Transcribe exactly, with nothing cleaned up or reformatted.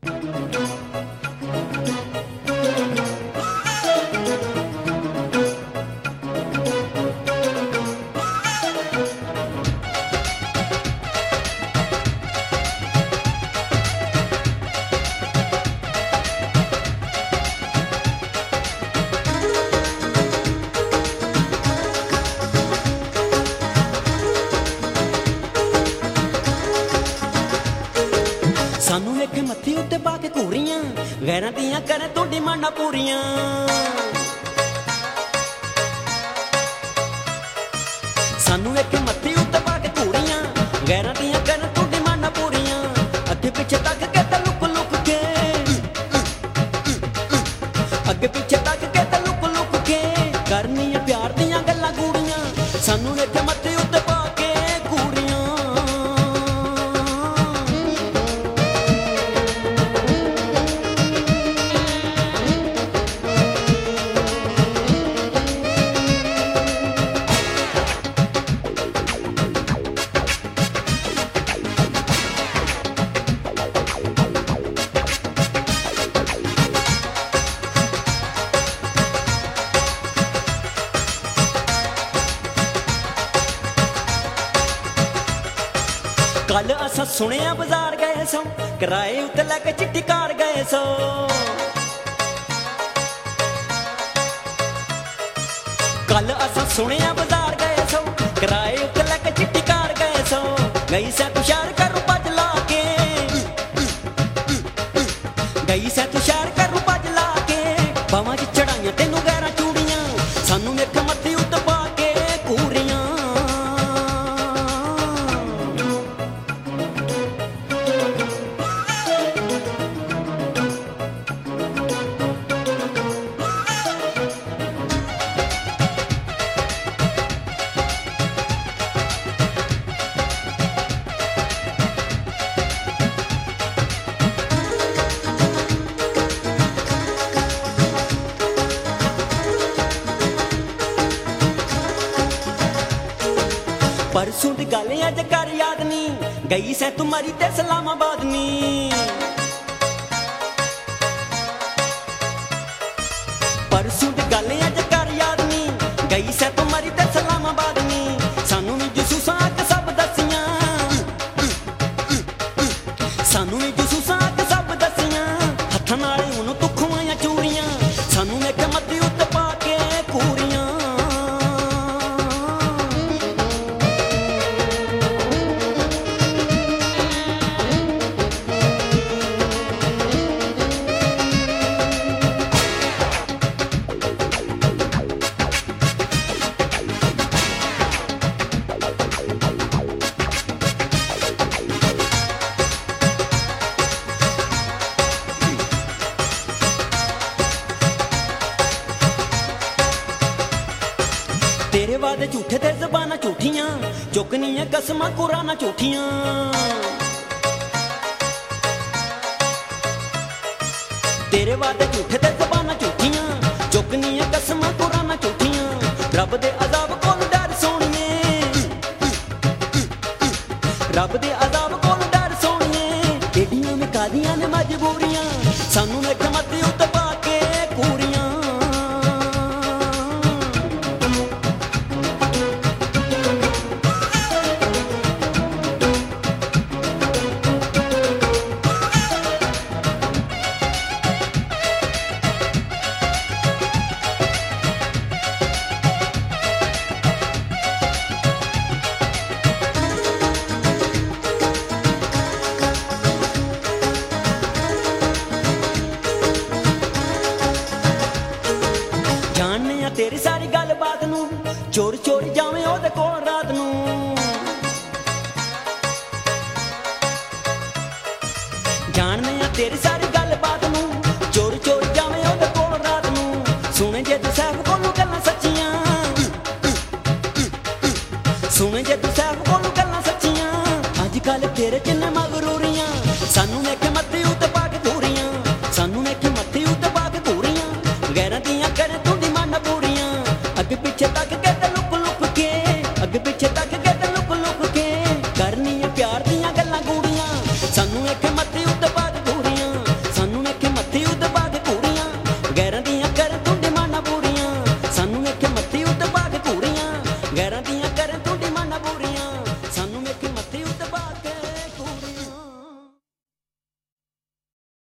सानू लेके मत्थी उत्ते पाके घूरियां गैरां दियां करे तू डिमांडां पूरियां। सानू लेके मत्थी उत्ते पाके घूरियां गैरां दियां करे तू डिमांडां पूरियां। अगे पिछे तक के ते लुक लुक के अगे पिछे तक के ते लुक लुक के करनियां प्यार दियां गल्लां गूड़ियां। सानू लेके मत्थी उत्ते पाके घूरियां। कल असां सुनिया बाजार गए सो किराए उत्ते लैके चिट्टी कार गए सो। कल असां सुनिया बाजार गए सो किराए उत्ते लैके चिट्टी कार गए सो। गई सै तू शहर करूं भज ला के गई सै तू शहर करूं भज ला के बावां च चढ़ाइयां तेनू गैरां चूड़ियां। सानू वेख मत्थी उत्ते पा के घूरियां। परसों दी गल अज कर याद नी गई सै तू मरी ते इस्लामाबाद नी। परसों दी गल अज कर याद नी गई सै तू मरी ते इस्लामाबाद नी। सानू नी जसूसां अग सब दसियां सानू नी जसूसां अग सब दसियां। हत्थां नाल हुण तू खुआइयां चूड़ियां। सानू वेख मत्थी उत्ते पा के घूरियां। तेरे वादे झूठे ते ज़बानां झूठियां चुकनियां कसमां कुरानां झूठियां। तेरे वादे झूठे ते ज़बानां झूठियां चुकनियां कसमां कुरानां झूठियां। रब दे अज़ाब कोलों डर सोहणिए रब दे अज़ाब कोलों डर सोहणिए। एडियां में कादियां ने मजबूरियां। सानू वेख मत्थी उत्ते पा के घूरियां। तेरी सारी गल बात नू चोर चोर जावे ओदे कोल रात नू। जानने आ तेरी सारी गल बात नू चोर चोर जावे ओदे कोल रात नू। सुने जे तू साहब कोलों गल्लां सच्चियां सुने जे तू साहब कोलों गल्लां सच्चियां। अज कल तेरे किन्ने मगरू